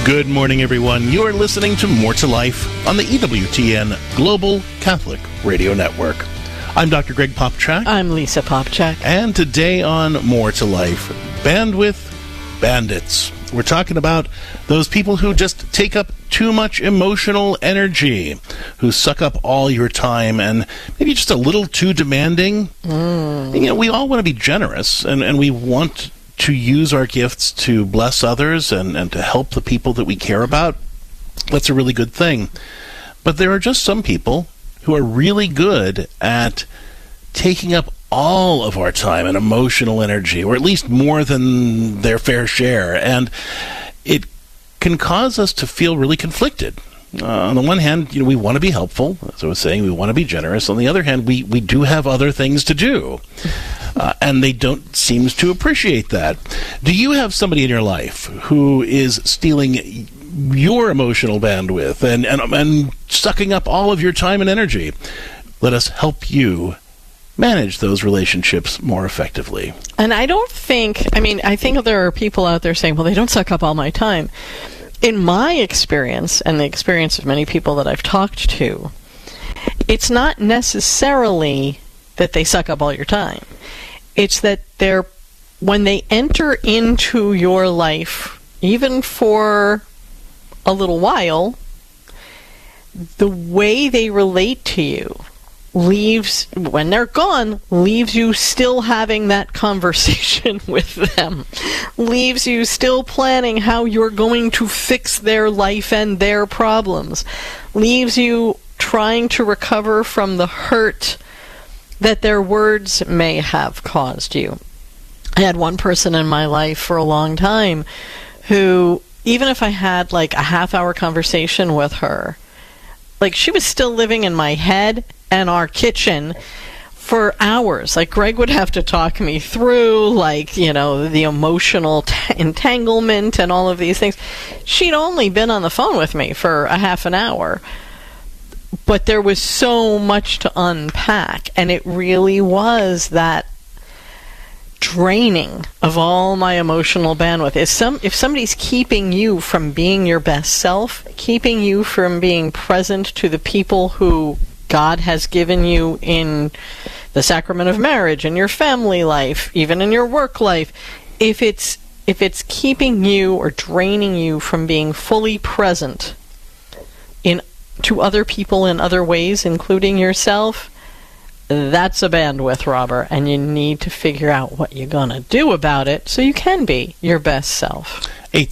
Good morning, everyone. You are listening to More to Life on the EWTN Global Catholic Radio Network. I'm Dr. Greg Popchak. I'm Lisa Popchak. And today on More to Life, bandwidth bandits. We're talking about those people who just take up too much emotional energy, who suck up all your time and maybe just a little too demanding. You know, we all want to be generous, and we want to use our gifts to bless others and to help the people that we care about. That's a really good thing. But there are just some people who are really good at taking up all of our time and emotional energy, or at least more than their fair share. And it can cause us to feel really conflicted. On the one hand, we want to be helpful. As I was saying, we want to be generous. On the other hand, we do have other things to do. And they don't seem to appreciate that. Do you have somebody in your life who is stealing your emotional bandwidth and sucking up all of your time and energy? Let us help you manage those relationships more effectively. And I think there are people out there saying, well, they don't suck up all my time. In my experience, and the experience of many people that I've talked to, it's not necessarily that they suck up all your time. It's that when they enter into your life, even for a little while, the way they relate to you when they're gone, leaves you still having that conversation with them, leaves you still planning how you're going to fix their life and their problems, leaves you trying to recover from the hurt that their words may have caused you. I had one person in my life for a long time who, even if I had like a half-hour conversation with her, like she was still living in my head and our kitchen for hours. Like Greg would have to talk me through, the emotional entanglement and all of these things. She'd only been on the phone with me for a half an hour. But there was so much to unpack, and it really was that draining of all my emotional bandwidth. If somebody's keeping you from being your best self, keeping you from being present to the people who God has given you in the sacrament of marriage, in your family life, even in your work life, if it's keeping you or draining you from being fully present to other people in other ways, including yourself, that's a bandwidth robber, and you need to figure out what you're going to do about it so you can be your best self.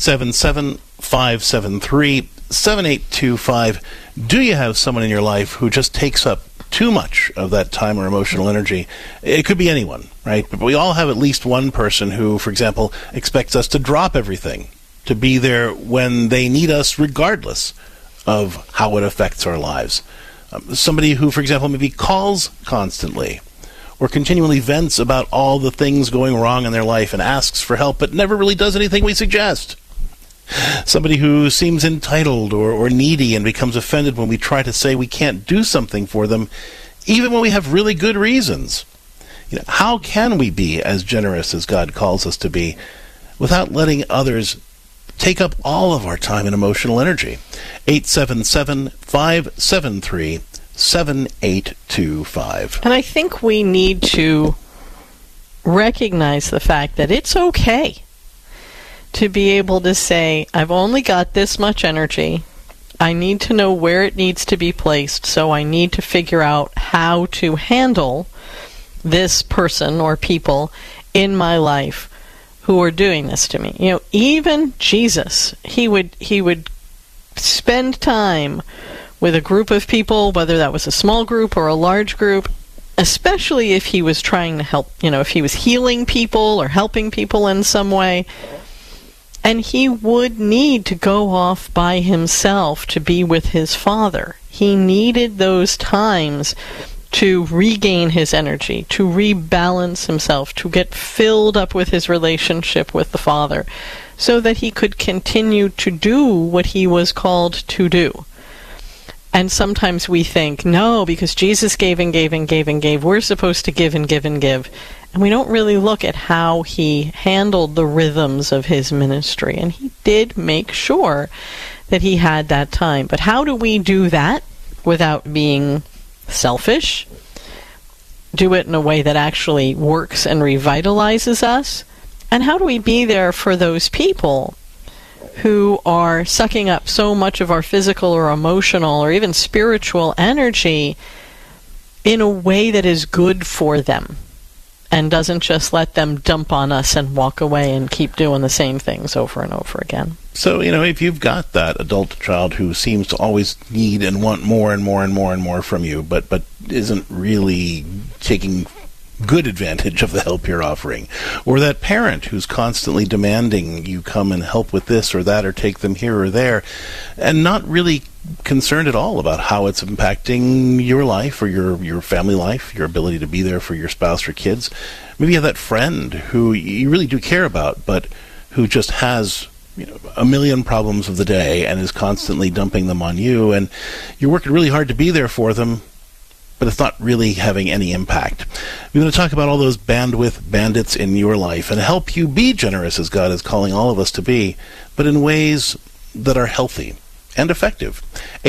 877-573-7825. Do you have someone in your life who just takes up too much of that time or emotional energy? It could be anyone, right? But we all have at least one person who, for example, expects us to drop everything, to be there when they need us regardless of how it affects our lives. Somebody who, for example, maybe calls constantly or continually vents about all the things going wrong in their life and asks for help but never really does anything we suggest. Somebody who seems entitled or needy and becomes offended when we try to say we can't do something for them, even when we have really good reasons. How can we be as generous as God calls us to be without letting others take up all of our time and emotional energy? 877-573-7825. And I think we need to recognize the fact that it's okay to be able to say, I've only got this much energy. I need to know where it needs to be placed, so I need to figure out how to handle this person or people in my life who are doing this to me. Even Jesus, he would spend time with a group of people, whether that was a small group or a large group, especially if he was trying to help, if he was healing people or helping people in some way. And he would need to go off by himself to be with his Father. He needed those times to regain his energy, to rebalance himself, to get filled up with his relationship with the Father, so that he could continue to do what he was called to do. And sometimes we think, no, because Jesus gave and gave and gave and gave, we're supposed to give and give and give. And we don't really look at how he handled the rhythms of his ministry. And he did make sure that he had that time. But how do we do that without being selfish? Do it in a way that actually works and revitalizes us? And how do we be there for those people who are sucking up so much of our physical or emotional or even spiritual energy in a way that is good for them and doesn't just let them dump on us and walk away and keep doing the same things over and over again? So, if you've got that adult child who seems to always need and want more and more and more and more from you, but isn't really taking good advantage of the help you're offering, or that parent who's constantly demanding you come and help with this or that or take them here or there, and not really concerned at all about how it's impacting your life or your family life, your ability to be there for your spouse or kids. Maybe you have that friend who you really do care about, but who just has a million problems of the day and is constantly dumping them on you, and you're working really hard to be there for them, but it's not really having any impact. We're going to talk about all those bandwidth bandits in your life and help you be generous as God is calling all of us to be, but in ways that are healthy and effective.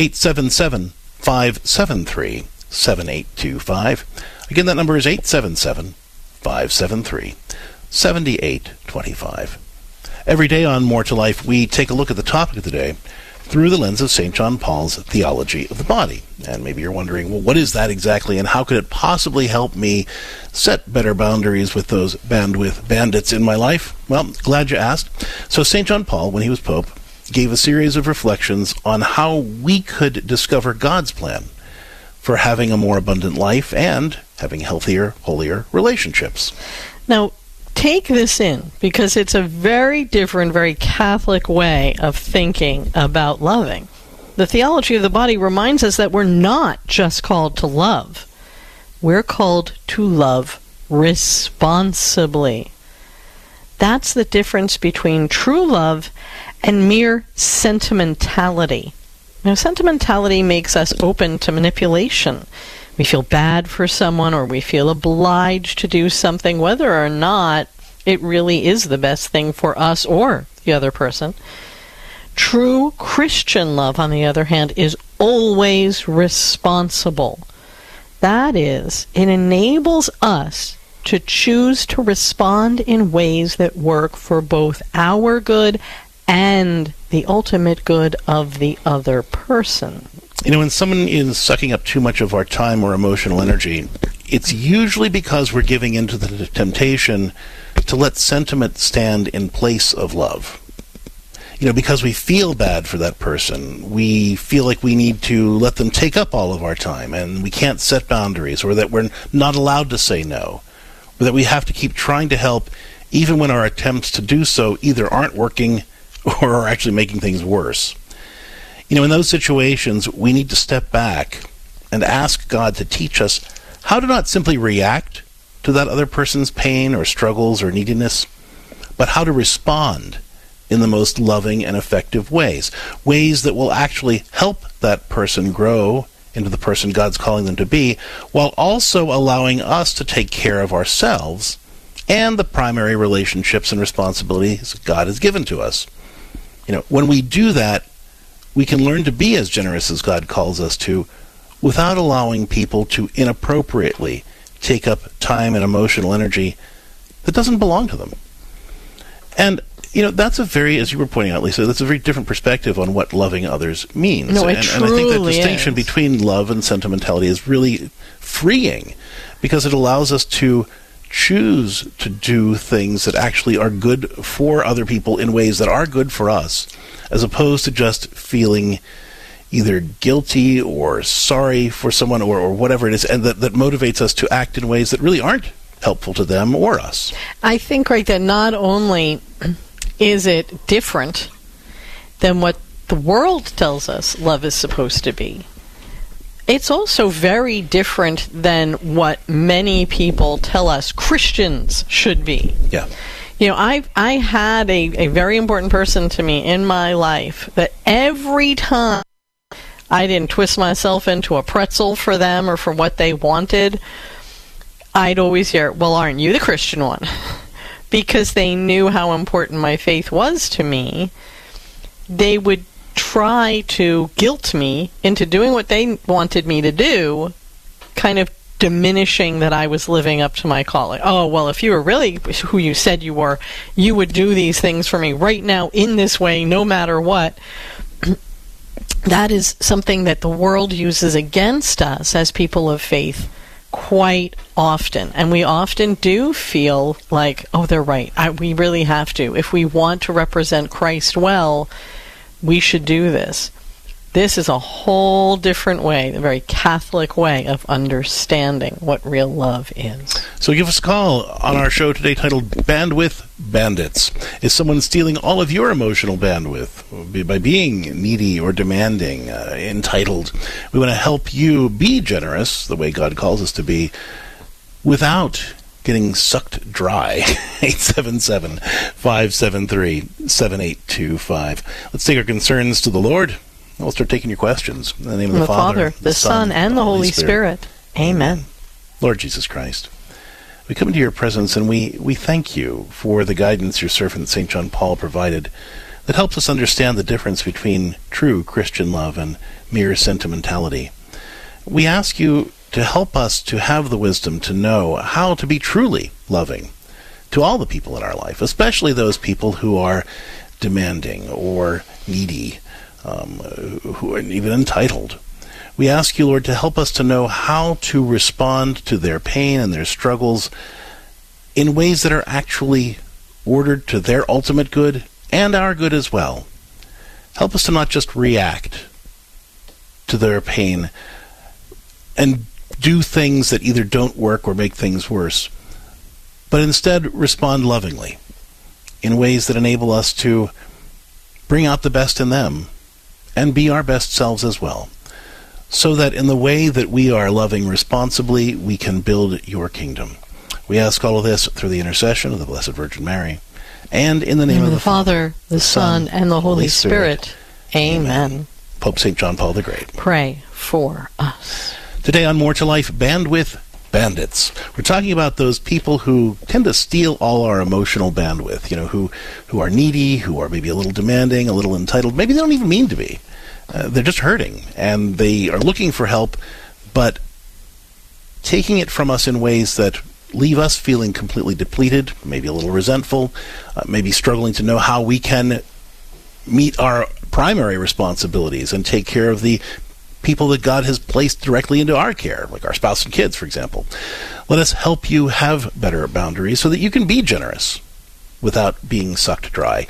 877-573-7825. Again, that number is 877-573-7825. Every day on More to Life, we take a look at the topic of the day through the lens of St. John Paul's theology of the body. And maybe you're wondering, well, what is that exactly, and how could it possibly help me set better boundaries with those bandwidth bandits in my life? Well, glad you asked. So St. John Paul, when he was Pope, gave a series of reflections on how we could discover God's plan for having a more abundant life and having healthier, holier relationships. Now, take this in, because it's a very different, very Catholic way of thinking about loving. The theology of the body reminds us that we're not just called to love. We're called to love responsibly. That's the difference between true love and mere sentimentality. Now, sentimentality makes us open to manipulation. We feel bad for someone, or we feel obliged to do something, whether or not it really is the best thing for us or the other person. True Christian love, on the other hand, is always responsible. That is, it enables us to choose to respond in ways that work for both our good and the ultimate good of the other person. When someone is sucking up too much of our time or emotional energy, it's usually because we're giving into the temptation to let sentiment stand in place of love. Because we feel bad for that person, we feel like we need to let them take up all of our time, and we can't set boundaries, or that we're not allowed to say no, or that we have to keep trying to help even when our attempts to do so either aren't working or are actually making things worse. In those situations, we need to step back and ask God to teach us how to not simply react to that other person's pain or struggles or neediness, but how to respond in the most loving and effective ways that will actually help that person grow into the person God's calling them to be, while also allowing us to take care of ourselves and the primary relationships and responsibilities God has given to us. When we do that, we can learn to be as generous as God calls us to, without allowing people to inappropriately take up time and emotional energy that doesn't belong to them. And, that's a very, as you were pointing out, Lisa, that's a very different perspective on what loving others means. No, it and truly I think that distinction is. between love and sentimentality is really freeing, because it allows us to choose to do things that actually are good for other people in ways that are good for us, as opposed to just feeling either guilty or sorry for someone or whatever it is, and that motivates us to act in ways that really aren't helpful to them or us. I think, right, that not only is it different than what the world tells us love is supposed to be, it's also very different than what many people tell us Christians should be. Yeah. I had a very important person to me in my life that every time I didn't twist myself into a pretzel for them or for what they wanted, I'd always hear, well, aren't you the Christian one? Because they knew how important my faith was to me. They would try to guilt me into doing what they wanted me to do, kind of diminishing that I was living up to my calling. Oh, well, if you were really who you said you were, you would do these things for me right now in this way, no matter what. That is something that the world uses against us as people of faith quite often. And we often do feel like, oh, they're right. We really have to. If we want to represent Christ well, we should do this. This is a whole different way, a very Catholic way of understanding what real love is. So give us a call on our show today titled Bandwidth Bandits. Is someone stealing all of your emotional bandwidth by being needy or demanding, entitled? We want to help you be generous, the way God calls us to be, without getting sucked dry. 877-573-7825. Let's take our concerns to the Lord. We'll start taking your questions. In the name of the Father, the Son, and the Holy Spirit. Amen. Lord Jesus Christ, we come into your presence and we thank you for the guidance your servant St. John Paul provided that helps us understand the difference between true Christian love and mere sentimentality. We ask you to help us to have the wisdom to know how to be truly loving to all the people in our life, especially those people who are demanding or needy, who are even entitled. We ask you, Lord, to help us to know how to respond to their pain and their struggles in ways that are actually ordered to their ultimate good and our good as well. Help us to not just react to their pain and do things that either don't work or make things worse, but instead respond lovingly in ways that enable us to bring out the best in them and be our best selves as well, so that in the way that we are loving responsibly, we can build your kingdom. We ask all of this through the intercession of the Blessed Virgin Mary, and in the name of the Father, the Son, and the Holy Spirit. Amen. Pope St. John Paul the Great. Pray for us. Today on More to Life, Bandwidth Bandits. We're talking about those people who tend to steal all our emotional bandwidth, who are needy, who are maybe a little demanding, a little entitled. Maybe they don't even mean to be. They're just hurting, and they are looking for help, but taking it from us in ways that leave us feeling completely depleted, maybe a little resentful, maybe struggling to know how we can meet our primary responsibilities and take care of the people that God has placed directly into our care, like our spouse and kids, for example. Let us help you have better boundaries so that you can be generous without being sucked dry.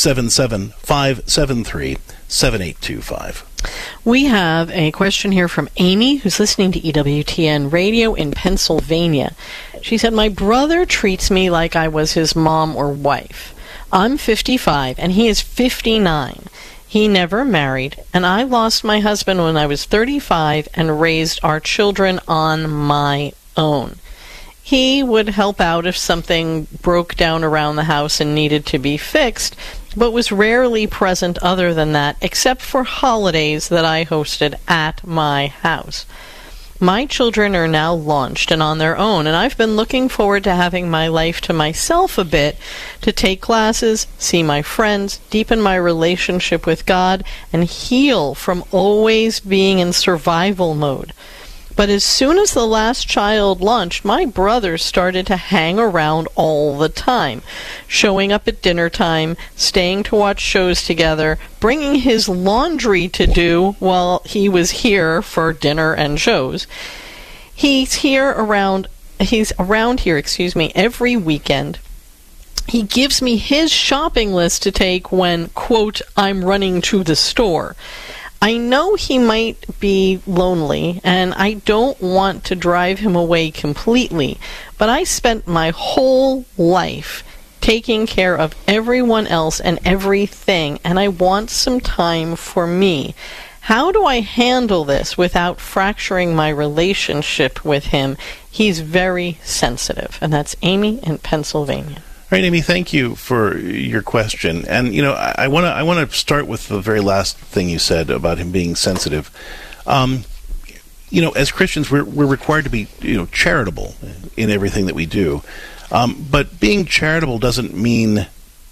877-573-7825. We have a question here from Amy, who's listening to EWTN Radio in Pennsylvania. She said, my brother treats me like I was his mom or wife. I'm 55, and he is 59. He never married, and I lost my husband when I was 35 and raised our children on my own. He would help out if something broke down around the house and needed to be fixed, but was rarely present other than that, except for holidays that I hosted at my house. My children are now launched and on their own, and I've been looking forward to having my life to myself a bit, to take classes, see my friends, deepen my relationship with God, and heal from always being in survival mode. But as soon as the last child launched, my brother started to hang around all the time, showing up at dinner time, staying to watch shows together, bringing his laundry to do while he was here for dinner and shows. He's around here, every weekend. He gives me his shopping list to take when, quote, I'm running to the store. I know he might be lonely, and I don't want to drive him away completely, but I spent my whole life taking care of everyone else and everything, and I want some time for me. How do I handle this without fracturing my relationship with him? He's very sensitive. And that's Amy in Pennsylvania. All right, Amy, thank you for your question. And, I want to start with the very last thing you said about him being sensitive. as Christians, we're required to be, charitable in everything that we do. But being charitable doesn't mean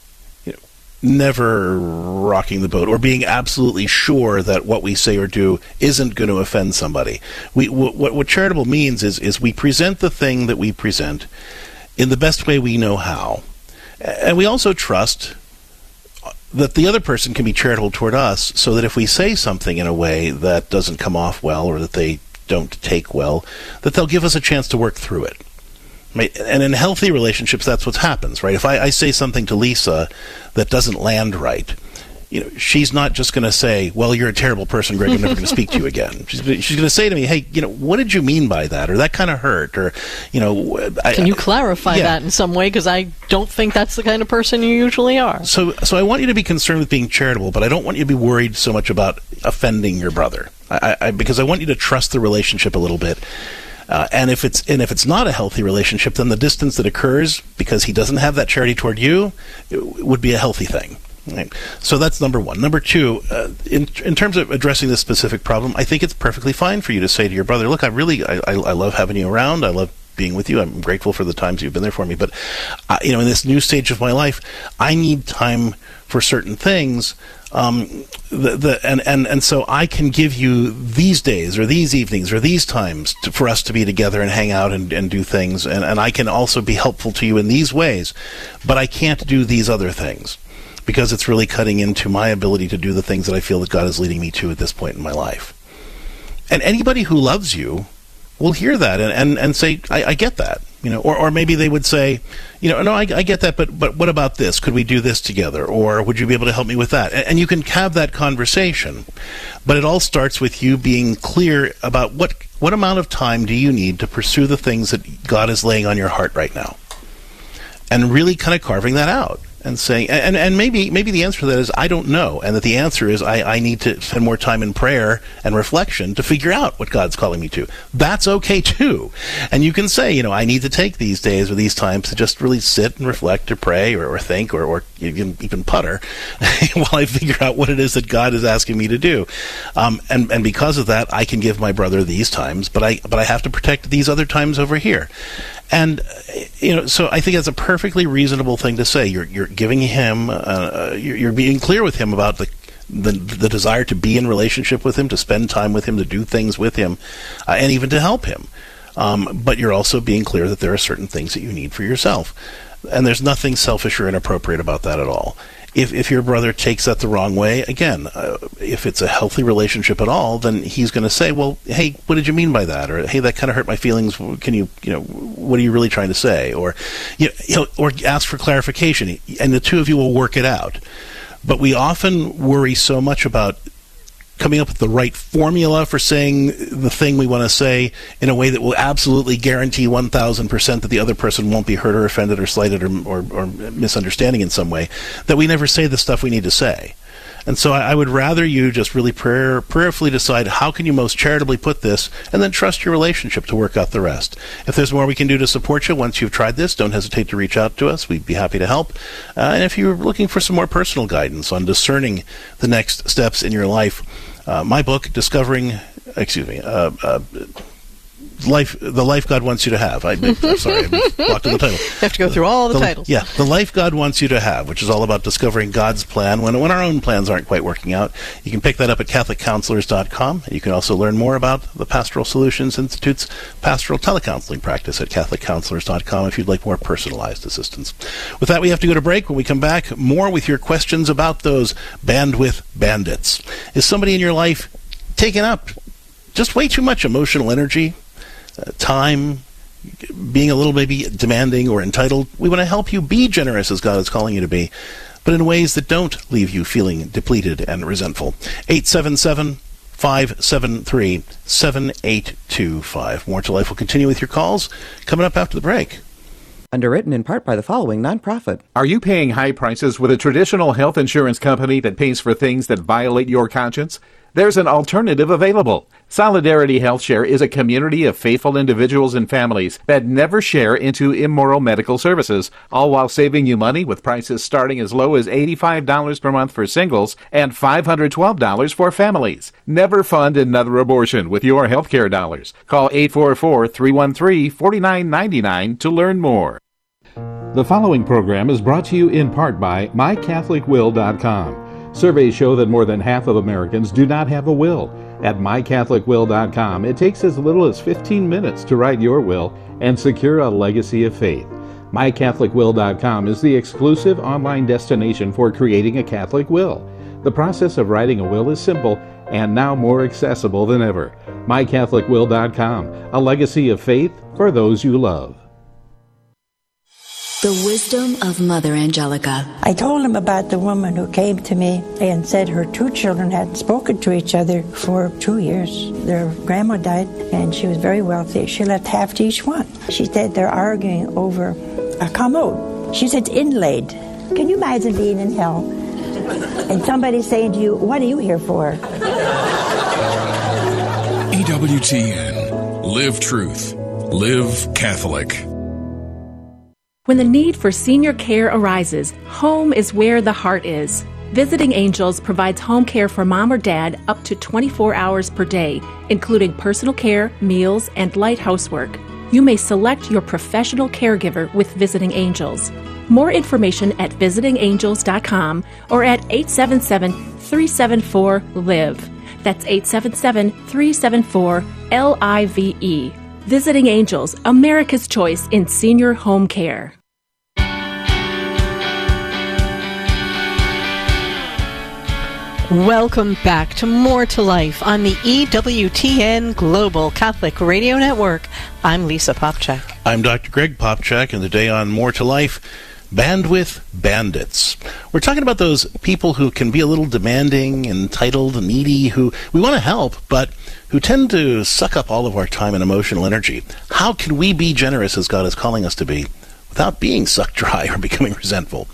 never rocking the boat or being absolutely sure that what we say or do isn't going to offend somebody. What charitable means is we present the thing that we present in the best way we know how. And we also trust that the other person can be charitable toward us, so that if we say something in a way that doesn't come off well or that they don't take well, that they'll give us a chance to work through it. Right? And in healthy relationships, that's what happens, right? If I say something to Lisa that doesn't land right, she's not just going to say, well, you're a terrible person, Greg, I'm never going to speak to you again. She's going to say to me, hey, what did you mean by that? Or that kind of hurt? Or, can you clarify that in some way? Because I don't think that's the kind of person you usually are. So I want you to be concerned with being charitable, but I don't want you to be worried so much about offending your brother. Because I want you to trust the relationship a little bit. And if it's not a healthy relationship, then the distance that occurs because he doesn't have that charity toward you would be a healthy thing. Right. So that's number one. Number two, in terms of addressing this specific problem, I think it's perfectly fine for you to say to your brother, look, I love having you around. I love being with you. I'm grateful for the times you've been there for me. But, in this new stage of my life, I need time for certain things. And so I can give you these days or these evenings or these times for us to be together and hang out and do things. And I can also be helpful to you in these ways. But I can't do these other things, because it's really cutting into my ability to do the things that I feel that God is leading me to at this point in my life. And anybody who loves you will hear that and say, I get that. Or maybe they would say, no, I get that, but what about this? Could we do this together? Or would you be able to help me with that? And you can have that conversation. But it all starts with you being clear about what amount of time do you need to pursue the things that God is laying on your heart right now. And really kind of carving that out. And saying, and maybe the answer to that is I don't know, and that the answer is I need to spend more time in prayer and reflection to figure out what God's calling me to. That's okay too, and you can say, I need to take these days or these times to just really sit and reflect or pray or think or even putter while I figure out what it is that God is asking me to do, and because of that, I can give my brother these times, but I have to protect these other times over here. And so I think that's a perfectly reasonable thing to say. You're giving him, you're being clear with him about the desire to be in relationship with him, to spend time with him, to do things with him, and even to help him. But you're also being clear that there are certain things that you need for yourself, and there's nothing selfish or inappropriate about that at all. If your brother takes that the wrong way, again, if it's a healthy relationship at all, then he's going to say, well, hey, what did you mean by that? Or, hey, that kind of hurt my feelings. Can you, what are you really trying to say? Or, or ask for clarification, and the two of you will work it out. But we often worry so much about coming up with the right formula for saying the thing we want to say in a way that will absolutely guarantee 1,000% that the other person won't be hurt or offended or slighted or misunderstanding in some way, that we never say the stuff we need to say. And so I would rather you just really prayerfully decide how can you most charitably put this, and then trust your relationship to work out the rest. If there's more we can do to support you once you've tried this, don't hesitate to reach out to us. We'd be happy to help. And if you're looking for some more personal guidance on discerning the next steps in your life, my book, The Life God Wants You to Have. I'm sorry, I walked in the title. You have to go through all the titles. Yeah, The Life God Wants You to Have, which is all about discovering God's plan when our own plans aren't quite working out. You can pick that up at CatholicCounselors.com. You can also learn more about the Pastoral Solutions Institute's pastoral telecounseling practice at CatholicCounselors.com if you'd like more personalized assistance. With that, we have to go to break. When we come back, more with your questions about those bandwidth bandits. Is somebody in your life taking up just way too much emotional energy? Time, being a little maybe demanding or entitled? We want to help you be generous as God is calling you to be, but in ways that don't leave you feeling depleted and resentful. 877-573-7825. More to Life will continue with your calls coming up after the break. Underwritten in part by the following nonprofit. Are you paying high prices with a traditional health insurance company that pays for things that violate your conscience? There's an alternative available. Solidarity HealthShare is a community of faithful individuals and families that never share into immoral medical services, all while saving you money with prices starting as low as $85 per month for singles and $512 for families. Never fund another abortion with your healthcare dollars. Call 844-313-4999 to learn more. The following program is brought to you in part by MyCatholicWill.com. Surveys show that more than half of Americans do not have a will. At MyCatholicWill.com, it takes as little as 15 minutes to write your will and secure a legacy of faith. MyCatholicWill.com is the exclusive online destination for creating a Catholic will. The process of writing a will is simple and now more accessible than ever. MyCatholicWill.com, a legacy of faith for those you love. The wisdom of Mother Angelica. I told him about the woman who came to me and said her two children hadn't spoken to each other for 2 years. Their grandma died and she was very wealthy. She left half to each one. She said they're arguing over a commode. She said it's inlaid. Can you imagine being in hell and somebody saying to you, what are you here for? EWTN. Live truth. Live Catholic. When the need for senior care arises, home is where the heart is. Visiting Angels provides home care for mom or dad up to 24 hours per day, including personal care, meals, and light housework. You may select your professional caregiver with Visiting Angels. More information at visitingangels.com or at 877-374-LIVE. That's 877-374-LIVE. Visiting Angels, America's choice in senior home care. Welcome back to More to Life on the EWTN Global Catholic Radio Network. I'm Lisa Popchak. I'm Dr. Greg Popchak, and today on More to Life, bandwidth bandits. We're talking about those people who can be a little demanding, entitled, needy, who we want to help, but who tend to suck up all of our time and emotional energy. How can we be generous as God is calling us to be without being sucked dry or becoming resentful?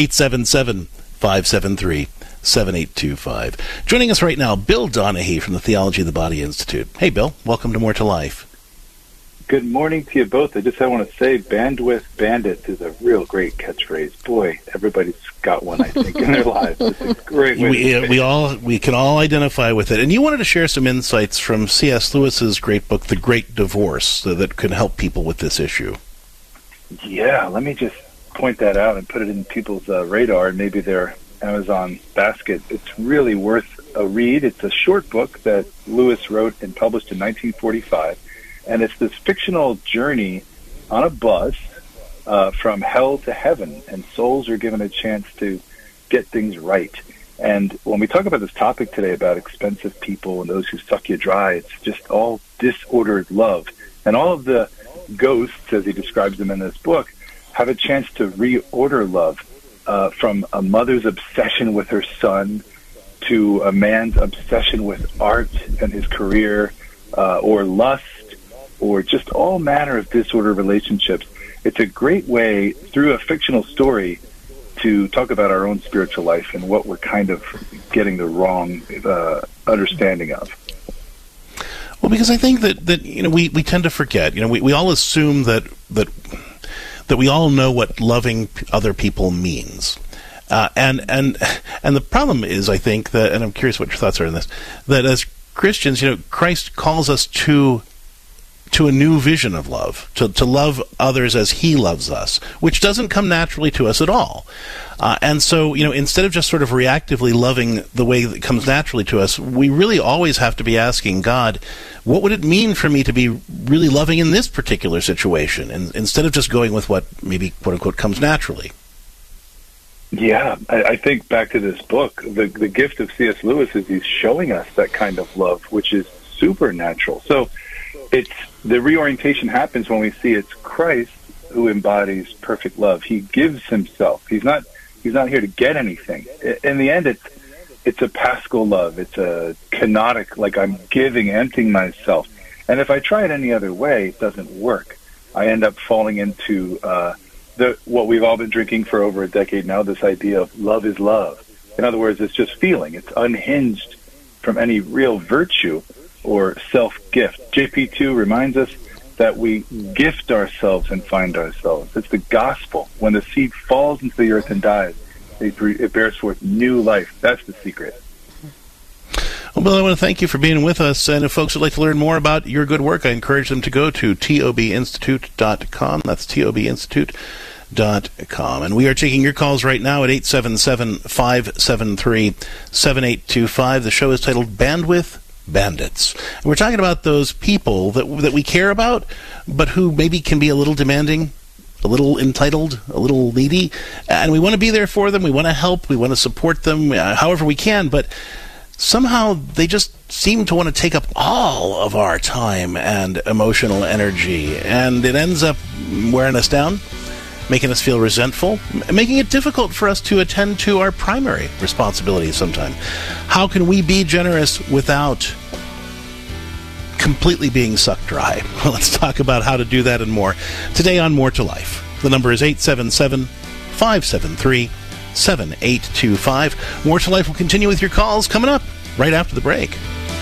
877-573-7825. Joining us right now, Bill Donahue from the Theology of the Body Institute. Hey, Bill. Welcome to More to Life. Good morning to you both. I want to say bandwidth bandits is a real great catchphrase. Boy, everybody's got one, I think, in their lives. It's a great way we can all identify with it. And you wanted to share some insights from C.S. Lewis's great book, The Great Divorce, that can help people with this issue. Yeah, let me just point that out and put it in people's radar and maybe their Amazon basket. It's really worth a read. It's a short book that Lewis wrote and published in 1945. And it's this fictional journey on a bus from hell to heaven, and souls are given a chance to get things right. And when we talk about this topic today about expensive people and those who suck you dry, it's just all disordered love. And all of the ghosts, as he describes them in this book, have a chance to reorder love, from a mother's obsession with her son to a man's obsession with art and his career, or lust, or just all manner of disordered relationships. It's a great way, through a fictional story, to talk about our own spiritual life and what we're kind of getting the wrong understanding of. Well, because I think that we tend to forget. We all assume that we all know what loving other people means. And the problem is, I think, that, and I'm curious what your thoughts are on this, that as Christians, Christ calls us to a new vision of love, to love others as he loves us, which doesn't come naturally to us at all. And so, instead of just sort of reactively loving the way that comes naturally to us, we really always have to be asking God, what would it mean for me to be really loving in this particular situation? And instead of just going with what maybe, quote unquote, comes naturally. Yeah, I think back to this book, the gift of C.S. Lewis is he's showing us that kind of love, which is supernatural. So the reorientation happens when we see it's Christ who embodies perfect love. He gives himself. He's not here to get anything. In the end, it's a paschal love. It's a kenotic, like I'm giving, emptying myself. And if I try it any other way, it doesn't work. I end up falling into what we've all been drinking for over a decade now, this idea of love is love. In other words, it's just feeling. It's unhinged from any real virtue. or self-gift. JP2 reminds us that we gift ourselves and find ourselves. It's the gospel. When the seed falls into the earth and dies, it bears forth new life. That's the secret. Well, Bill, I want to thank you for being with us. And if folks would like to learn more about your good work, I encourage them to go to tobinstitute.com. That's tobinstitute.com. And we are taking your calls right now at 877-573-7825. The show is titled Bandwidth Bandits. And we're talking about those people that we care about, but who maybe can be a little demanding, a little entitled, a little needy. And we want to be there for them. We want to help. We want to support them however we can. But somehow they just seem to want to take up all of our time and emotional energy, and it ends up wearing us down, making us feel resentful, making it difficult for us to attend to our primary responsibilities sometimes. How can we be generous without completely being sucked dry? Well, let's talk about how to do that and more today on More to Life. The number is 877-573-7825. More to Life will continue with your calls coming up right after the break.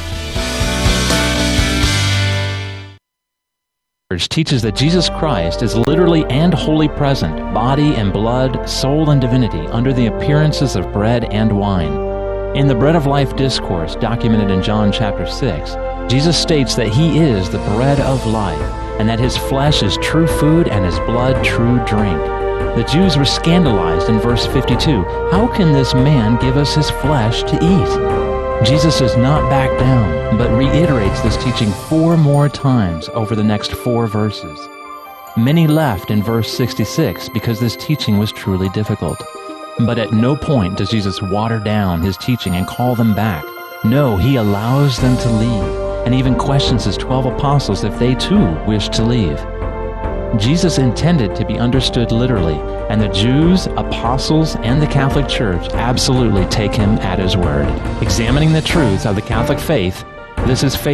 Teaches that Jesus Christ is literally and wholly present, body and blood, soul and divinity, under the appearances of bread and wine. In the Bread of Life discourse documented in John chapter 6, Jesus states that he is the bread of life, and that his flesh is true food and his blood true drink. The Jews were scandalized in verse 52. How can this man give us his flesh to eat? Jesus does not back down, but reiterates this teaching 4 more times over the next 4 verses. Many left in verse 66 because this teaching was truly difficult. But at no point does Jesus water down his teaching and call them back. No, he allows them to leave, and even questions his 12 apostles if they too wish to leave. Jesus intended to be understood literally, and the Jews, apostles, and the Catholic Church absolutely take him at his word. Examining the truth of the Catholic faith, this is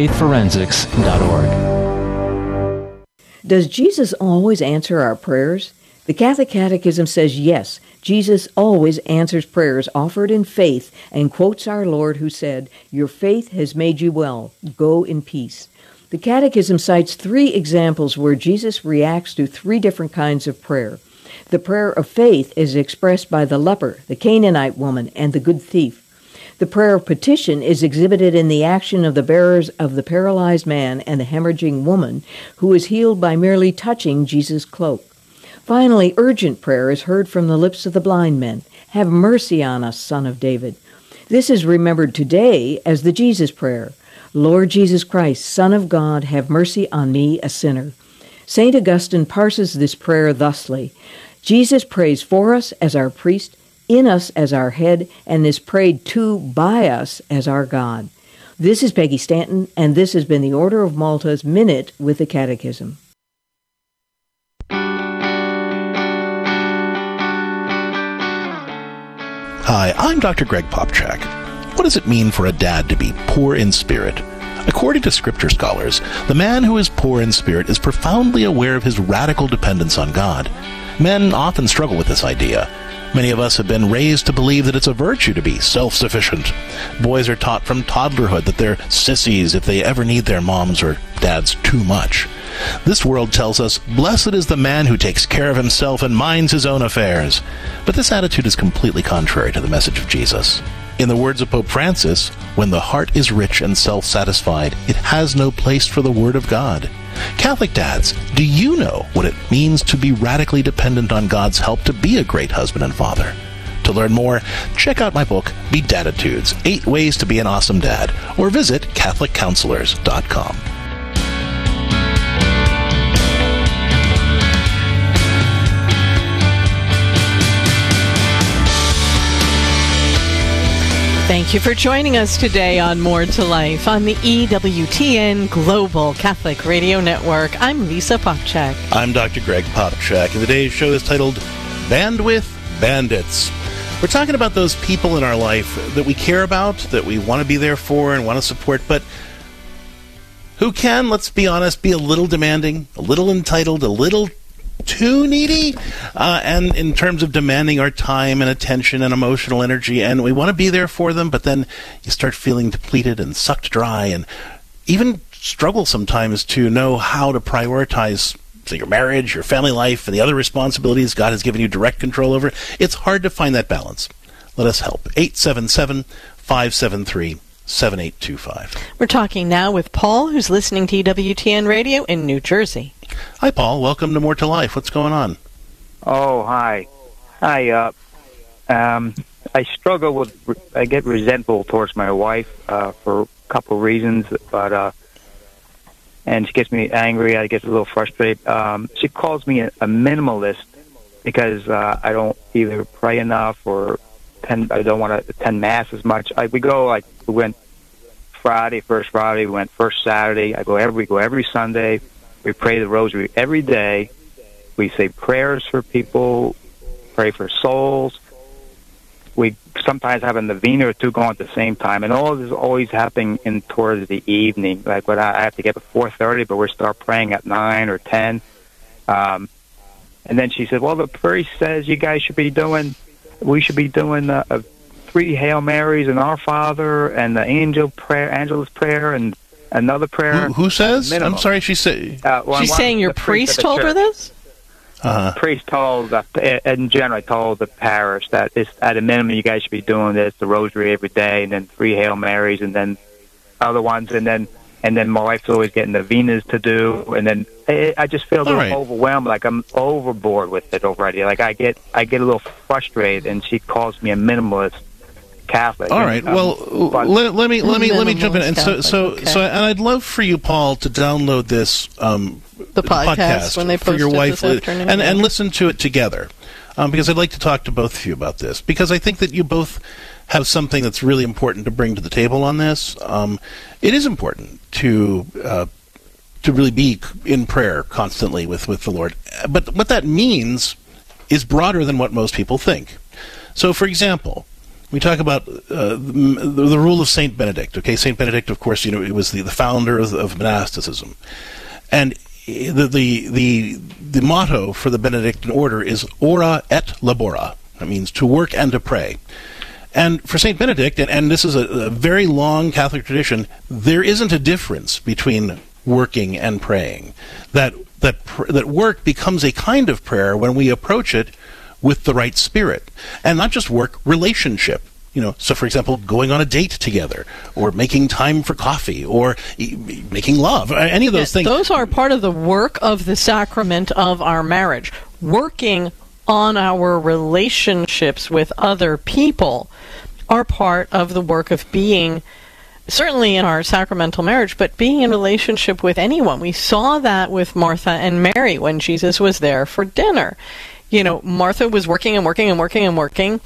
faithforensics.org. Does Jesus always answer our prayers? The Catholic Catechism says yes, Jesus always answers prayers offered in faith and quotes our Lord who said, "Your faith has made you well. Go in peace." The Catechism cites 3 examples where Jesus reacts to 3 different kinds of prayer. The prayer of faith is expressed by the leper, the Canaanite woman, and the good thief. The prayer of petition is exhibited in the action of the bearers of the paralyzed man and the hemorrhaging woman, who is healed by merely touching Jesus' cloak. Finally, urgent prayer is heard from the lips of the blind men. "Have mercy on us, Son of David." This is remembered today as the Jesus prayer. "Lord Jesus Christ, Son of God, have mercy on me, a sinner." St. Augustine parses this prayer thusly: Jesus prays for us as our priest, in us as our head, and is prayed to by us as our God. This is Peggy Stanton, and this has been the Order of Malta's Minute with the Catechism. Hi, I'm Dr. Greg Popchak. What does it mean for a dad to be poor in spirit? According to scripture scholars, the man who is poor in spirit is profoundly aware of his radical dependence on God. Men often struggle with this idea. Many of us have been raised to believe that it's a virtue to be self-sufficient. Boys are taught from toddlerhood that they're sissies if they ever need their moms or dads too much. This world tells us, blessed is the man who takes care of himself and minds his own affairs. But this attitude is completely contrary to the message of Jesus. In the words of Pope Francis, when the heart is rich and self-satisfied, it has no place for the Word of God. Catholic dads, do you know what it means to be radically dependent on God's help to be a great husband and father? To learn more, check out my book, Bedattitudes, 8 Ways to Be an Awesome Dad, or visit CatholicCounselors.com. Thank you for joining us today on More to Life on the EWTN Global Catholic Radio Network. I'm Lisa Popchak. I'm Dr. Greg Popchak, and today's show is titled Bandwidth Bandits. We're talking about those people in our life that we care about, that we want to be there for and want to support, but who can, let's be honest, be a little demanding, a little entitled, a little too needy, and in terms of demanding our time and attention and emotional energy, and we want to be there for them, but then you start feeling depleted and sucked dry, and even struggle sometimes to know how to prioritize your marriage, your family life, and the other responsibilities God has given you direct control over. It's hard to find that balance. Let us help. 877-573-7825. We're talking now with Paul, who's listening to EWTN Radio in New Jersey. Hi, Paul. Welcome to More to Life. What's going on? Oh, hi. I struggle with, I get resentful towards my wife for a couple of reasons, but and she gets me angry. I get a little frustrated. She calls me a minimalist because I don't either pray enough or I don't want to attend Mass as much. We went first Friday, we went first Saturday. We go every Sunday. We pray the rosary every day. We say prayers for people, pray for souls. We sometimes have a novena or two going at the same time, and all this is always happening towards the evening. Like when I have to get up at 4:30, but we start praying at 9 or 10. And then she said, "Well, the priest says we should be doing 3 Hail Marys and Our Father and the Angelus Prayer and another prayer." Who says? I'm sorry, she said. She's saying your priest told her this? Priest told, in general, told the parish that at a minimum you guys should be doing this, the rosary every day, and then 3 Hail Marys, and then other ones, and then my wife's always getting the novenas to do, and then I just feel a little overwhelmed, like I'm overboard with it already. Like I get a little frustrated, and she calls me a minimalist Catholic. All right. Well, let me jump in. And and I'd love for you, Paul, to download this the podcast when they post for your wife and listen to it together, because I'd like to talk to both of you about this, because I think that you both have something that's really important to bring to the table on this. It is important to really be in prayer constantly with the Lord, but what that means is broader than what most people think. So, for example, we talk about the rule of Saint Benedict. Okay, Saint Benedict, of course, he was the founder of monasticism, and the motto for the Benedictine order is "Ora et labora." That means to work and to pray. And for Saint Benedict, and this is a very long Catholic tradition, there isn't a difference between working and praying. That work becomes a kind of prayer when we approach it with the right spirit, and not just work, relationship. So for example, going on a date together, or making time for coffee, or making love, any of those things. Those are part of the work of the sacrament of our marriage. Working on our relationships with other people are part of the work of being, certainly in our sacramental marriage, but being in relationship with anyone. We saw that with Martha and Mary when Jesus was there for dinner. Martha was working and working and working and working,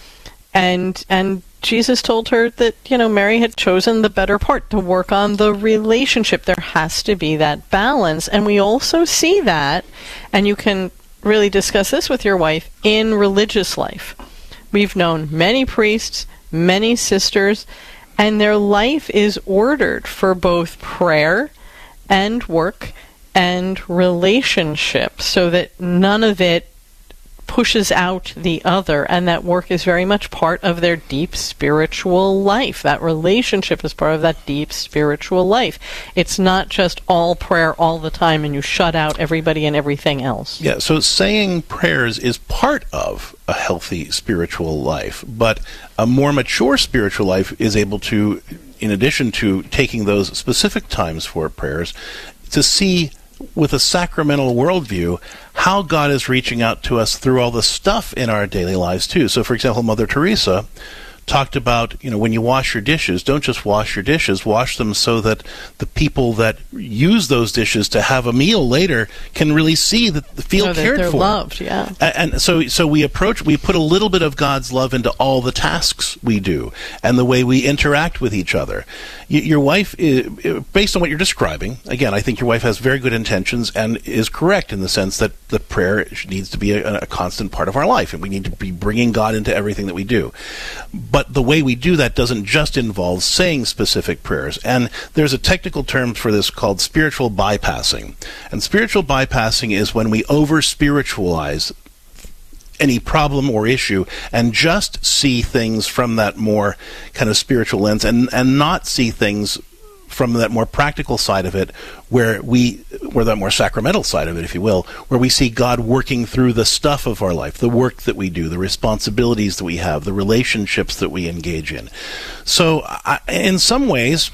and Jesus told her that, Mary had chosen the better part, to work on the relationship. There has to be that balance. And we also see that, and you can really discuss this with your wife, in religious life. We've known many priests, many sisters, and their life is ordered for both prayer and work and relationship, so that none of it pushes out the other, and that work is very much part of their deep spiritual life. That relationship is part of that deep spiritual life. It's not just all prayer all the time and you shut out everybody and everything else. Yeah, so saying prayers is part of a healthy spiritual life, but a more mature spiritual life is able to, in addition to taking those specific times for prayers, to see with a sacramental worldview how God is reaching out to us through all the stuff in our daily lives too. So, for example, Mother Teresa talked about, when you wash your dishes, don't just wash your dishes, wash them so that the people that use those dishes to have a meal later can really see that feel cared they're for. Loved, yeah. And so we put a little bit of God's love into all the tasks we do and the way we interact with each other. Your wife, based on what you're describing, again, I think your wife has very good intentions and is correct in the sense that the prayer needs to be a constant part of our life, and we need to be bringing God into everything that we do. But the way we do that doesn't just involve saying specific prayers. And there's a technical term for this called spiritual bypassing. And spiritual bypassing is when we over-spiritualize any problem or issue and just see things from that more kind of spiritual lens and not see things from that more practical side of it, where that more sacramental side of it, if you will, where we see God working through the stuff of our life, the work that we do, the responsibilities that we have, the relationships that we engage in. So in some ways,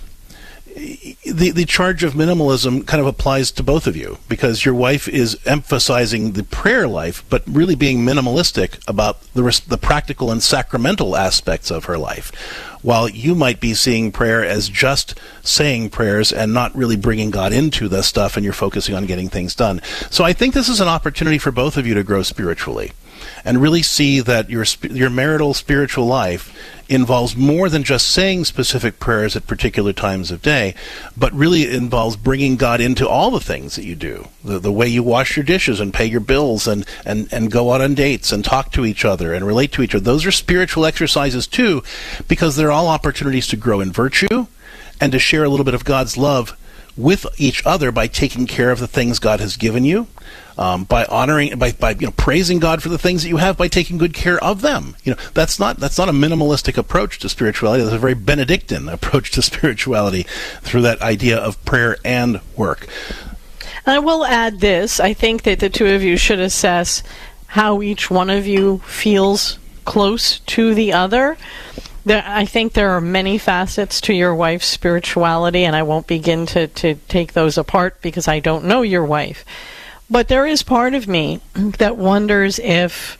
the charge of minimalism kind of applies to both of you, because your wife is emphasizing the prayer life, but really being minimalistic about the practical and sacramental aspects of her life, while you might be seeing prayer as just saying prayers and not really bringing God into the stuff, and you're focusing on getting things done. So I think this is an opportunity for both of you to grow spiritually and really see that your marital spiritual life involves more than just saying specific prayers at particular times of day, but really involves bringing God into all the things that you do. The way you wash your dishes and pay your bills and go out on dates and talk to each other and relate to each other. Those are spiritual exercises too, because they're all opportunities to grow in virtue and to share a little bit of God's love with each other by taking care of the things God has given you, by honoring, by praising God for the things that you have, by taking good care of them. That's not a minimalistic approach to spirituality. That's a very Benedictine approach to spirituality through that idea of prayer and work. I will add this. I think that the two of you should assess how each one of you feels close to the other. I think there are many facets to your wife's spirituality, and I won't begin to take those apart because I don't know your wife. But there is part of me that wonders if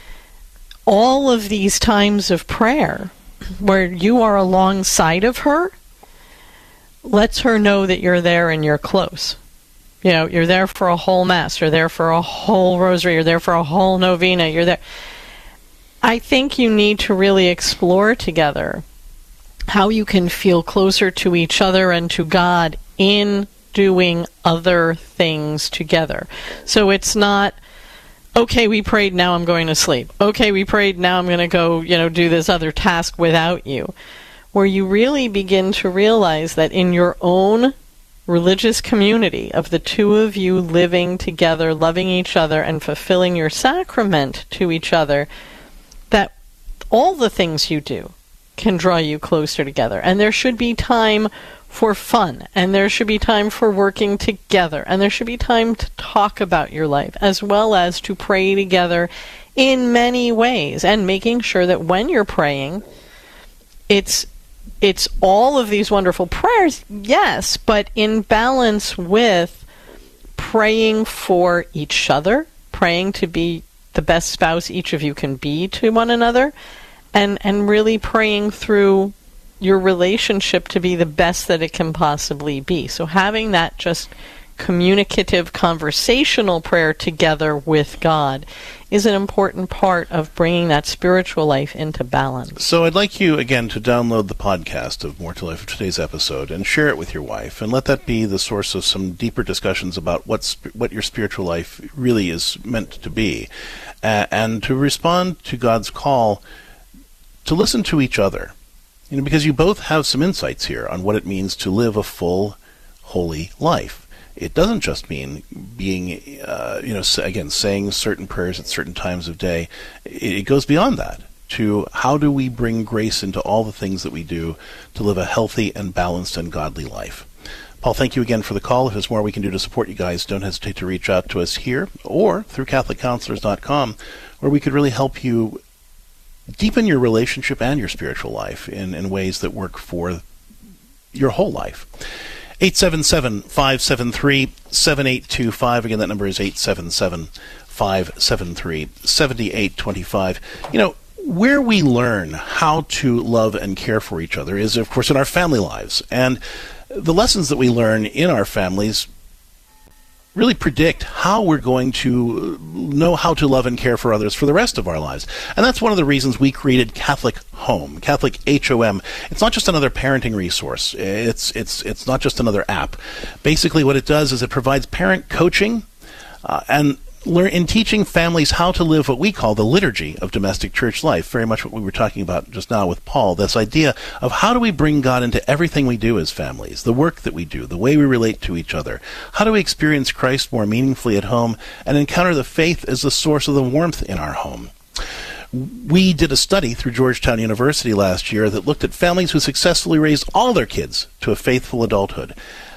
all of these times of prayer where you are alongside of her lets her know that you're there and you're close. You're there for a whole Mass, you're there for a whole Rosary, you're there for a whole Novena, you're there. I think you need to really explore together how you can feel closer to each other and to God in doing other things together. So it's not, okay, we prayed, now I'm going to sleep. Okay, we prayed, now I'm going to go, do this other task without you. Where you really begin to realize that in your own religious community of the two of you living together, loving each other, and fulfilling your sacrament to each other, that all the things you do can draw you closer together. And there should be time for fun, and there should be time for working together, and there should be time to talk about your life, as well as to pray together in many ways, and making sure that when you're praying, it's all of these wonderful prayers, yes, but in balance with praying for each other, praying to be the best spouse each of you can be to one another, and really praying through your relationship to be the best that it can possibly be. So having that just communicative, conversational prayer together with God is an important part of bringing that spiritual life into balance. So I'd like you, again, to download the podcast of More to Life of today's episode and share it with your wife, and let that be the source of some deeper discussions about what your spiritual life really is meant to be, and to respond to God's call to listen to each other. Because you both have some insights here on what it means to live a full, holy life. It doesn't just mean being, again, saying certain prayers at certain times of day. It goes beyond that to how do we bring grace into all the things that we do to live a healthy and balanced and godly life. Paul, thank you again for the call. If there's more we can do to support you guys, don't hesitate to reach out to us here or through CatholicCounselors.com, where we could really help you deepen your relationship and your spiritual life in ways that work for your whole life. 877-573-7825. Again, that number is 877-573-7825. Where we learn how to love and care for each other is, of course, in our family lives. And the lessons that we learn in our families really predict how we're going to know how to love and care for others for the rest of our lives. And that's one of the reasons we created Catholic Home, Catholic HOM. It's not just another parenting resource. It's not just another app. Basically what it does is it provides parent coaching and in teaching families how to live what we call the liturgy of domestic church life, very much what we were talking about just now with Paul, this idea of how do we bring God into everything we do as families, the work that we do, the way we relate to each other. How do we experience Christ more meaningfully at home and encounter the faith as the source of the warmth in our home? We did a study through Georgetown University last year that looked at families who successfully raised all their kids to a faithful adulthood.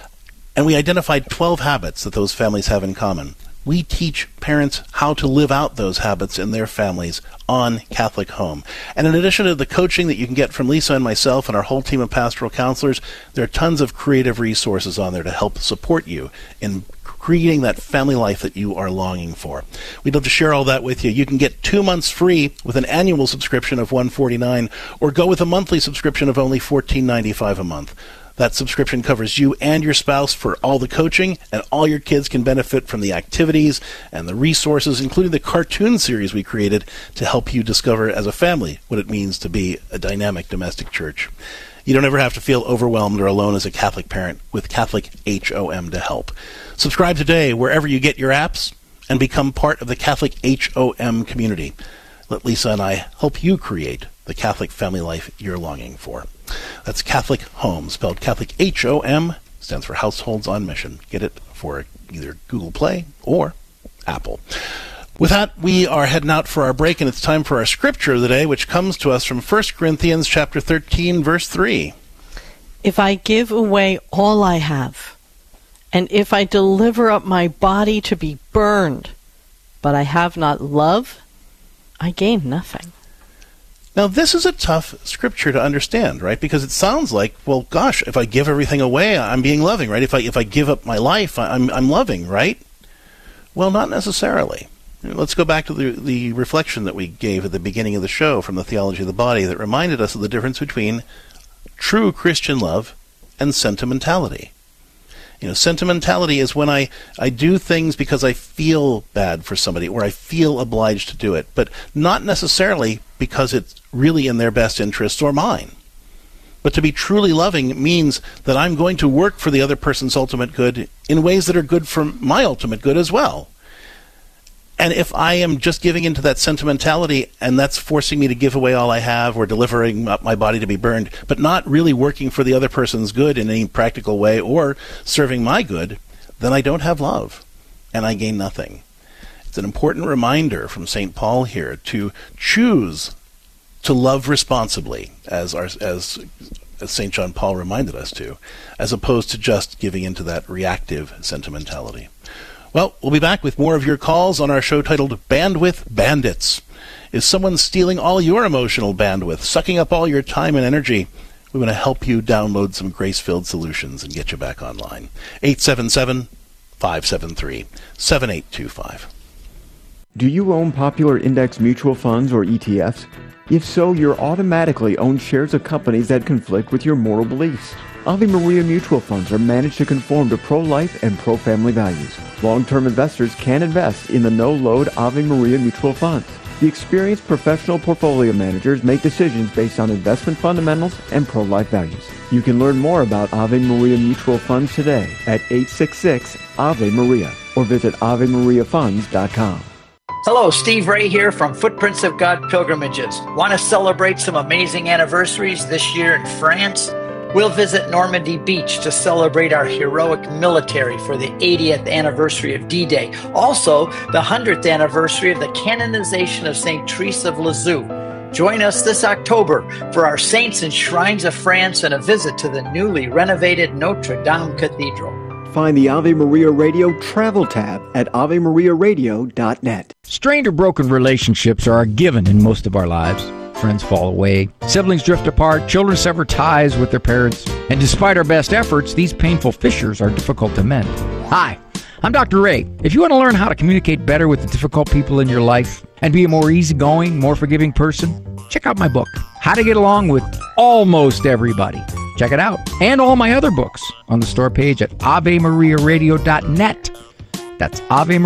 And we identified 12 habits that those families have in common. We teach parents how to live out those habits in their families on Catholic Home. And in addition to the coaching that you can get from Lisa and myself and our whole team of pastoral counselors, there are tons of creative resources on there to help support you in creating that family life that you are longing for. We'd love to share all that with you. You can get 2 months free with an annual subscription of $149, or go with a monthly subscription of only $14.95 a month. That subscription covers you and your spouse for all the coaching, and all your kids can benefit from the activities and the resources, including the cartoon series we created to help you discover as a family what it means to be a dynamic domestic church. You don't ever have to feel overwhelmed or alone as a Catholic parent with Catholic HOM to help. Subscribe today wherever you get your apps and become part of the Catholic HOM community. Let Lisa and I help you create the Catholic family life you're longing for. That's Catholic Home, spelled Catholic HOM, stands for Households on Mission. Get it for either Google Play or Apple. With that, we are heading out for our break, and it's time for our scripture of the day, which comes to us from 1 Corinthians chapter 13, verse 3. If I give away all I have, and if I deliver up my body to be burned, but I have not love, I gain nothing. Now, this is a tough scripture to understand, right? Because it sounds like, well, gosh, if I give everything away, I'm being loving, right? If I give up my life, I'm loving, right? Well, not necessarily. Let's go back to the reflection that we gave at the beginning of the show from the Theology of the Body that reminded us of the difference between true Christian love and sentimentality. You know, sentimentality is when I do things because I feel bad for somebody or I feel obliged to do it, but not necessarily because it's really in their best interests or mine. But to be truly loving means that I'm going to work for the other person's ultimate good in ways that are good for my ultimate good as well. And if I am just giving into that sentimentality and that's forcing me to give away all I have or delivering up my body to be burned, but not really working for the other person's good in any practical way or serving my good, then I don't have love and I gain nothing. It's an important reminder from St. Paul here to choose to love responsibly, as St. John Paul reminded us to, as opposed to just giving into that reactive sentimentality. Well, we'll be back with more of your calls on our show titled Bandwidth Bandits. Is someone stealing all your emotional bandwidth, sucking up all your time and energy? We want to help you download some grace-filled solutions and get you back online. 877-573-7825. Do you own popular index mutual funds or ETFs? If so, you're automatically own shares of companies that conflict with your moral beliefs. Ave Maria mutual funds are managed to conform to pro-life and pro-family values. Long-term investors can invest in the no-load Ave Maria mutual funds. The experienced professional portfolio managers make decisions based on investment fundamentals and pro-life values. You can learn more about Ave Maria mutual funds today at 866-AVE-MARIA or visit AveMariaFunds.com. Hello, Steve Ray here from Footprints of God Pilgrimages. Want to celebrate some amazing anniversaries this year in France? We'll visit Normandy Beach to celebrate our heroic military for the 80th anniversary of D-Day. Also, the 100th anniversary of the canonization of St. Therese of Lisieux. Join us this October for our Saints and Shrines of France and a visit to the newly renovated Notre Dame Cathedral. Find the Ave Maria Radio travel tab at AveMariaRadio.net. Strained or broken relationships are a given in most of our lives. Friends fall away, siblings drift apart, children sever ties with their parents, and despite our best efforts, these painful fissures are difficult to mend. Hi, I'm Dr. Ray. If you want to learn how to communicate better with the difficult people in your life and be a more easygoing, more forgiving person, check out my book, How to Get Along with Almost Everybody. Check it out, and all my other books on the store page at AveMariaRadio.net. That's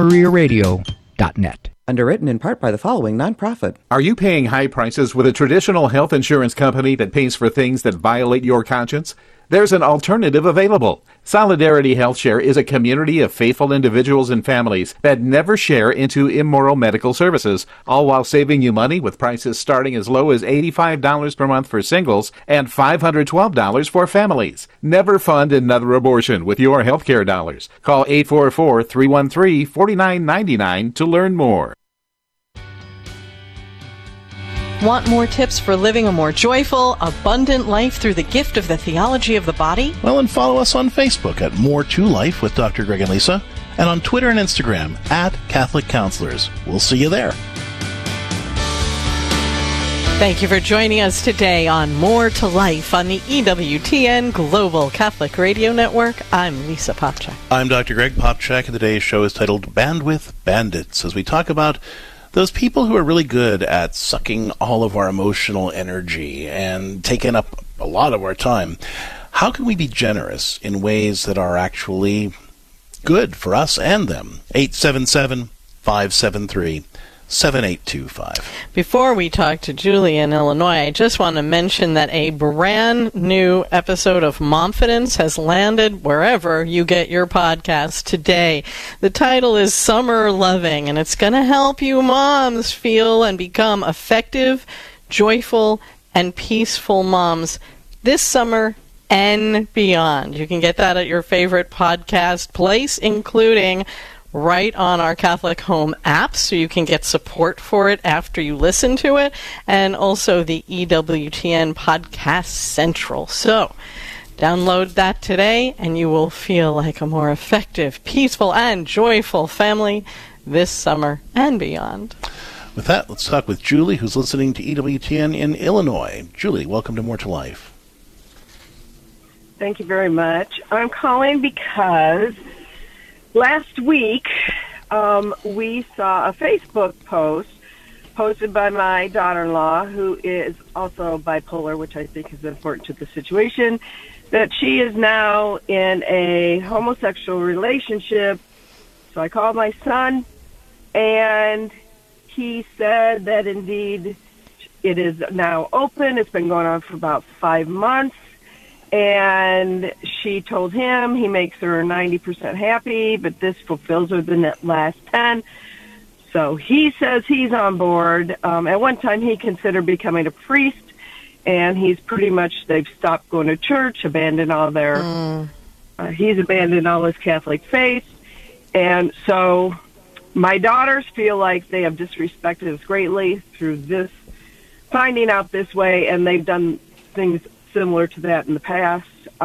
AveMariaRadio.net. Underwritten in part by the following nonprofit. Are you paying high prices with a traditional health insurance company that pays for things that violate your conscience? There's an alternative available. Solidarity HealthShare is a community of faithful individuals and families that never share into immoral medical services, all while saving you money with prices starting as low as $85 per month for singles and $512 for families. Never fund another abortion with your healthcare dollars. Call 844-313-4999 to learn more. Want more tips for living a more joyful, abundant life through the gift of the theology of the body? Well, and follow us on Facebook at More to Life with Dr. Greg and Lisa, and on Twitter and Instagram at Catholic Counselors. We'll see you there. Thank you for joining us today on More to Life on the EWTN Global Catholic Radio Network. I'm Lisa Popchak. I'm Dr. Greg Popchak, and today's show is titled Bandwidth Bandits, as we talk about those people who are really good at sucking all of our emotional energy and taking up a lot of our time. How can we be generous in ways that are actually good for us and them? 877-573-7825. Before we talk to Julie in Illinois, I just want to mention that a brand new episode of Momfidence has landed wherever you get your podcast today. The title is Summer Loving, and it's going to help you moms feel and become effective, joyful, and peaceful moms this summer and beyond. You can get that at your favorite podcast place, including right on our Catholic Home app, so you can get support for it after you listen to it, and also the EWTN Podcast Central. So download that today, and you will feel like a more effective, peaceful, and joyful family this summer and beyond. With that, let's talk with Julie, who's listening to EWTN in Illinois. Julie, welcome to More to Life. Thank you very much. I'm calling because last week, we saw a Facebook post posted by my daughter-in-law, who is also bipolar, which I think is important to the situation, that she is now in a homosexual relationship. So I called my son, and he said that indeed it is now open. It's been going on for about 5 months. And she told him he makes her 90% happy, but this fulfills her the last 10. So he says he's on board. At one time, he considered becoming a priest, and they've stopped going to church, abandoned all their, he's abandoned all his Catholic faith. And so my daughters feel like they have disrespected us greatly through this, finding out this way, and they've done things similar to that in the past,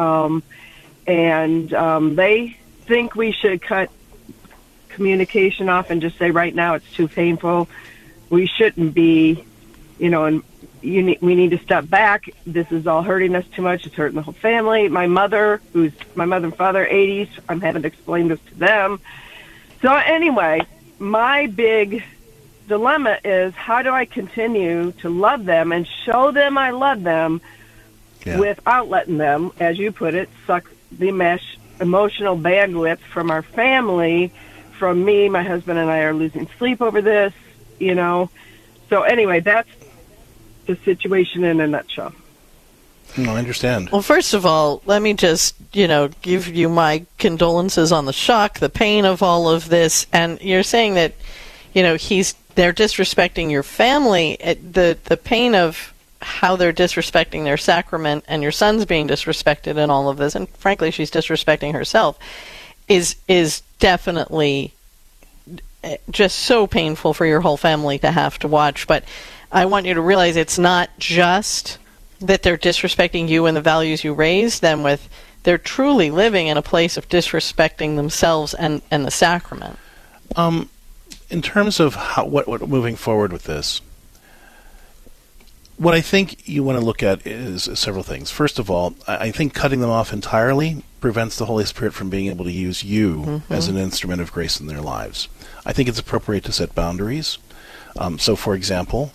and they think we should cut communication off and just say right now it's too painful. We shouldn't be, and we need to step back. This is all hurting us too much. It's hurting the whole family. My mother and father, 80s, I'm having to explain this to them. So anyway, my big dilemma is, how do I continue to love them and show them I love them without letting them, as you put it, suck the emotional bandwidth from our family, from me. My husband and I are losing sleep over this, So anyway, that's the situation in a nutshell. I understand. Well, first of all, let me just, give you my condolences on the shock, the pain of all of this. And you're saying that, they're disrespecting your family. The pain of how they're disrespecting their sacrament, and your son's being disrespected in all of this, and frankly she's disrespecting herself, is definitely just so painful for your whole family to have to watch. But I want you to realize it's not just that they're disrespecting you and the values you raised them with. They're truly living in a place of disrespecting themselves and the sacrament. In terms of what moving forward with this, what I think you want to look at is several things. First of all, I think cutting them off entirely prevents the Holy Spirit from being able to use you as an instrument of grace in their lives. I think it's appropriate to set boundaries. So, for example,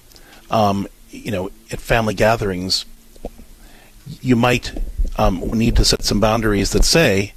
at family gatherings, you might need to set some boundaries that say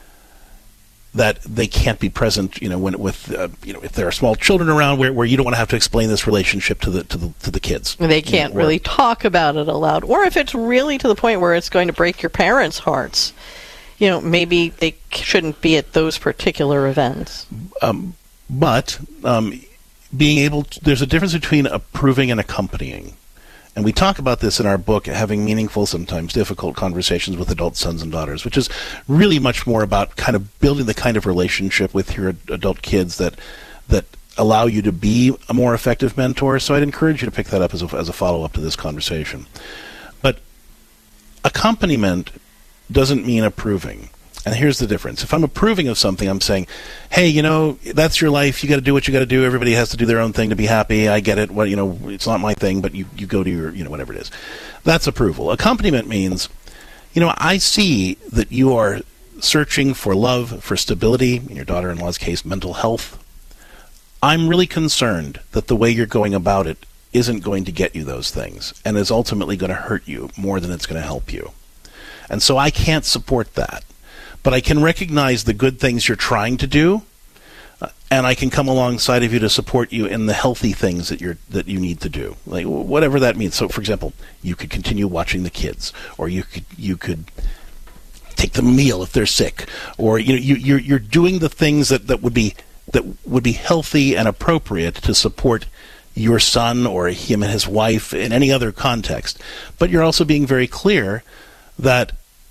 that they can't be present, if there are small children around, where you don't want to have to explain this relationship to the kids. They can't really talk about it aloud, or if it's really to the point where it's going to break your parents' hearts, maybe they shouldn't be at those particular events. But being able to, there's a difference between approving and accompanying. And we talk about this in our book, having meaningful, sometimes difficult conversations with adult sons and daughters, which is really much more about kind of building the kind of relationship with your adult kids that allow you to be a more effective mentor. So I'd encourage you to pick that up as a follow-up to this conversation. But accompaniment doesn't mean approving. And here's the difference. If I'm approving of something, I'm saying, hey, that's your life. You got to do what you got to do. Everybody has to do their own thing to be happy. I get it. Well, it's not my thing, but you go to your, whatever it is. That's approval. Accompaniment means, I see that you are searching for love, for stability, in your daughter-in-law's case, mental health. I'm really concerned that the way you're going about it isn't going to get you those things and is ultimately going to hurt you more than it's going to help you. And so I can't support that. But I can recognize the good things you're trying to do, and I can come alongside of you to support you in the healthy things that you need to do, like whatever that means. So, for example, you could continue watching the kids, or you could take them a meal if they're sick, or you're doing the things that would be healthy and appropriate to support your son or him and his wife in any other context. But you're also being very clear that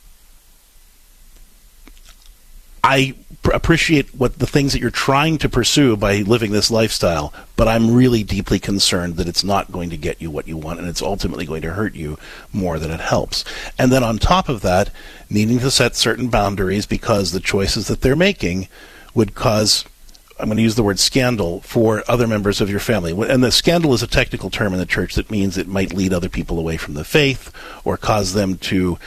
I appreciate what the things that you're trying to pursue by living this lifestyle, but I'm really deeply concerned that it's not going to get you what you want, and it's ultimately going to hurt you more than it helps. And then on top of that, needing to set certain boundaries because the choices that they're making would cause, I'm going to use the word scandal, for other members of your family. And the scandal is a technical term in the church that means it might lead other people away from the faith or cause them to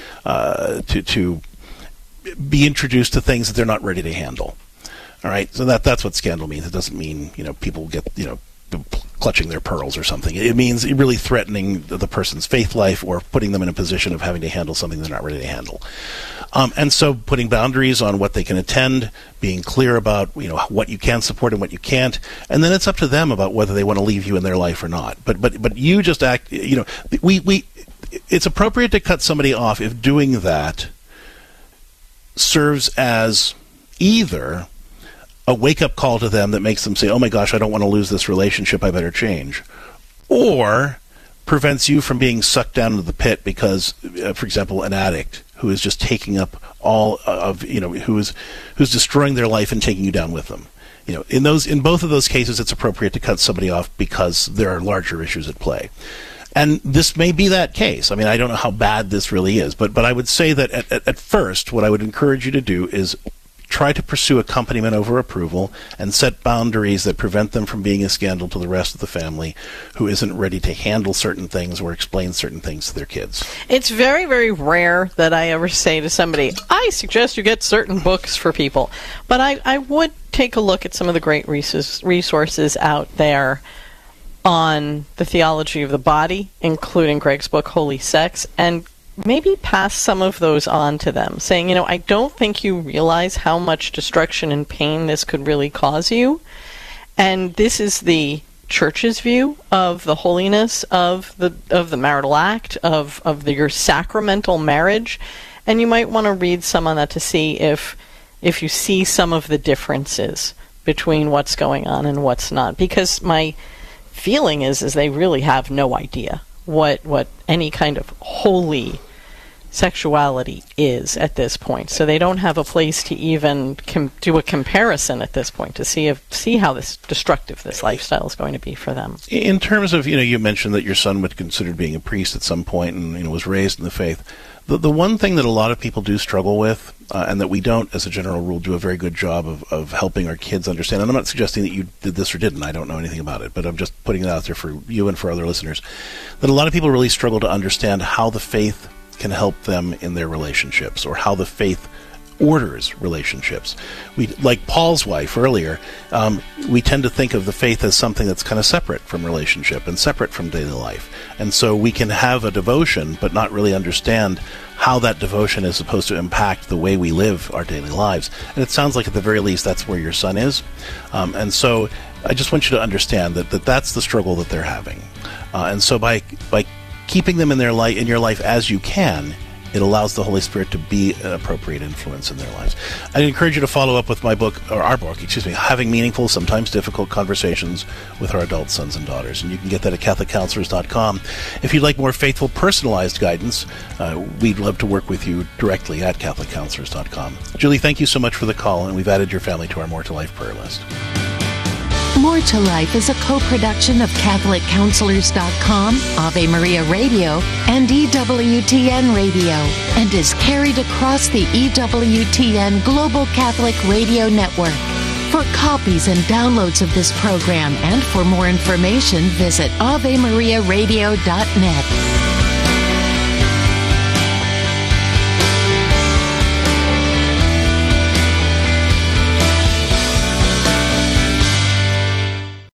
be introduced to things that they're not ready to handle. All right, so that's what scandal means. It doesn't mean people get clutching their pearls or something. It means really threatening the person's faith life or putting them in a position of having to handle something they're not ready to handle. And so putting boundaries on what they can attend, being clear about what you can support and what you can't, and then it's up to them about whether they want to leave you in their life or not. But you just act. It's appropriate to cut somebody off if doing that serves as either a wake-up call to them that makes them say, oh my gosh, I don't want to lose this relationship, I better change, or prevents you from being sucked down into the pit because, for example, an addict who is just taking up all of, who's destroying their life and taking you down with them. In both of those cases, it's appropriate to cut somebody off because there are larger issues at play. And this may be that case. I mean, I don't know how bad this really is, but I would say that at first, what I would encourage you to do is try to pursue accompaniment over approval and set boundaries that prevent them from being a scandal to the rest of the family who isn't ready to handle certain things or explain certain things to their kids. It's very, very rare that I ever say to somebody, I suggest you get certain books for people. But I would take a look at some of the great resources out there on the theology of the body, including Greg's book, Holy Sex, and maybe pass some of those on to them, saying, I don't think you realize how much destruction and pain this could really cause you, and this is the church's view of the holiness of the marital act, of your sacramental marriage, and you might want to read some on that to see if you see some of the differences between what's going on and what's not, because my feeling is they really have no idea what any kind of holy sexuality is at this point. So they don't have a place to even do a comparison at this point to see how destructive this lifestyle is going to be for them. In terms of, you mentioned that your son would consider being a priest at some point and was raised in the faith. The one thing that a lot of people do struggle with, and that we don't, as a general rule, do a very good job of helping our kids understand, and I'm not suggesting that you did this or didn't, I don't know anything about it, but I'm just putting it out there for you and for other listeners, that a lot of people really struggle to understand how the faith can help them in their relationships, or how the faith orders relationships. Like Paul's wife earlier, we tend to think of the faith as something that's kind of separate from relationship and separate from daily life. And so we can have a devotion but not really understand how that devotion is supposed to impact the way we live our daily lives. And it sounds like at the very least that's where your son is. And so I just want you to understand that that's the struggle that they're having. And so by keeping them in your life as you can, it allows the Holy Spirit to be an appropriate influence in their lives. I'd encourage you to follow up with our book, Having Meaningful, Sometimes Difficult Conversations with Our Adult Sons and Daughters. And you can get that at CatholicCounselors.com. If you'd like more faithful, personalized guidance, we'd love to work with you directly at CatholicCounselors.com. Julie, thank you so much for the call, and we've added your family to our More to Life prayer list. More to Life is a co-production of CatholicCounselors.com, Ave Maria Radio, and EWTN Radio, and is carried across the EWTN Global Catholic Radio Network. For copies and downloads of this program and for more information, visit AveMariaRadio.net.